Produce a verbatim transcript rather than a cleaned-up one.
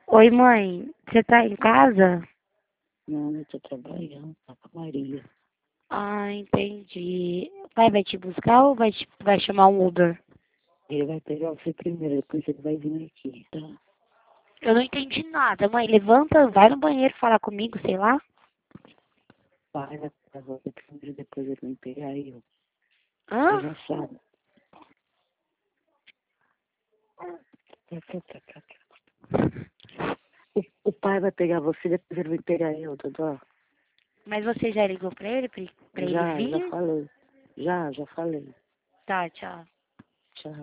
Oi, mãe. Você tá em casa? Não, eu tô trabalhando, tá com a Maria. Ah, entendi. O pai vai te buscar ou vai, te, vai chamar um Uber? Ele vai pegar você primeiro, depois ele vai vir aqui, tá? Eu não entendi nada, mãe. Levanta, vai no banheiro falar comigo, sei lá. Pai vai pegar você primeiro, depois ele vai pegar eu. Você Hã? já sabe. Tá, tá, tá, tá, tá. O, o pai vai pegar você, depois ele vai pegar eu, Dodó. Mas você já ligou pra ele, pra, pra ele Já, já vir? falei. Já, já falei. Tá, tchau. Tchau.